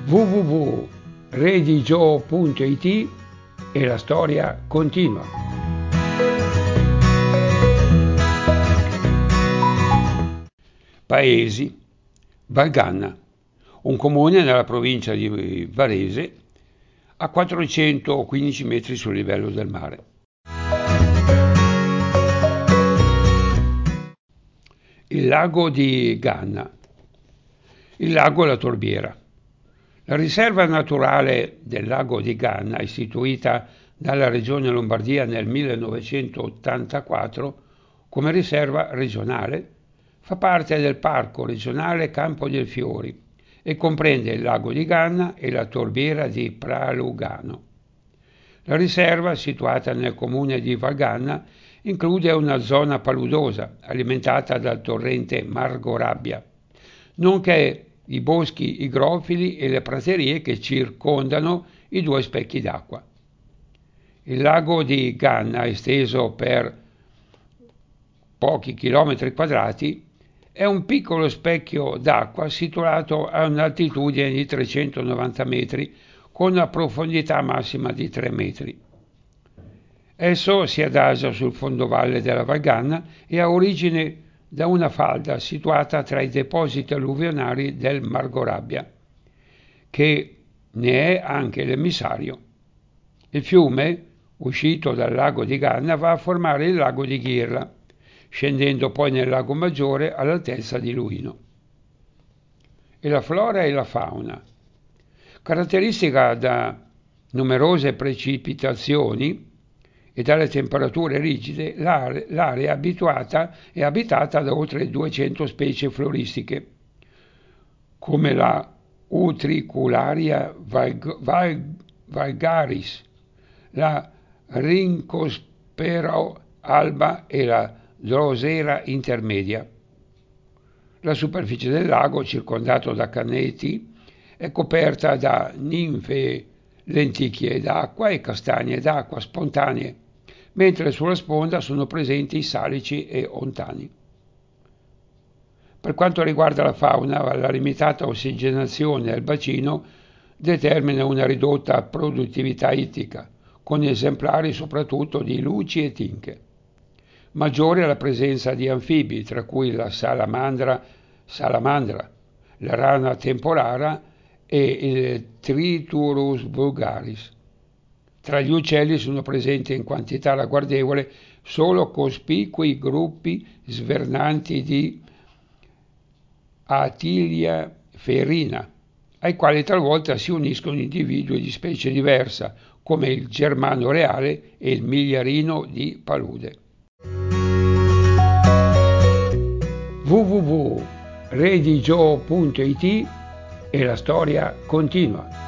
www.redigio.it e la storia continua. Paesi. Valganna, un comune nella provincia di Varese, a 415 metri sul livello del mare. Il lago di Ganna. Il lago e la Torbiera. La riserva naturale del lago di Ganna, istituita dalla Regione Lombardia nel 1984 come riserva regionale, fa parte del Parco regionale Campo dei Fiori e comprende il lago di Ganna e la Torbiera di Pralugano. La riserva, situata nel comune di Valganna, include una zona paludosa alimentata dal torrente Margorabbia, nonché i boschi igrofili e le praterie che circondano i due specchi d'acqua. Il lago di Ganna, esteso per pochi chilometri quadrati, è un piccolo specchio d'acqua situato a un'altitudine di 390 metri con una profondità massima di 3 metri. Esso si adagia sul fondovalle della Valganna e ha origine da una falda situata tra i depositi alluvionali del Margorabbia, che ne è anche l'emissario. Il fiume, uscito dal lago di Ganna, va a formare il lago di Ghirla, scendendo poi nel lago Maggiore all'altezza di Luino. E la flora e la fauna. Caratteristica da numerose precipitazioni e dalle temperature rigide, l'area è abitata da oltre 200 specie floristiche, come la Utricularia vulgaris, la Rhincospero alba e la Drosera intermedia. La superficie del lago, circondato da caneti, è coperta da ninfe lenticchie d'acqua e castagne d'acqua spontanee, mentre sulla sponda sono presenti salici e ontani. Per quanto riguarda la fauna, la limitata ossigenazione del bacino determina una ridotta produttività ittica, con esemplari soprattutto di luci e tinche. Maggiore è la presenza di anfibi, tra cui la salamandra, la rana temporara e il Triturus vulgaris. Tra gli uccelli sono presenti in quantità ragguardevole solo cospicui gruppi svernanti di Atilia ferina, ai quali talvolta si uniscono individui di specie diversa, come il germano reale e il migliarino di palude. www.redigio.it e la storia continua.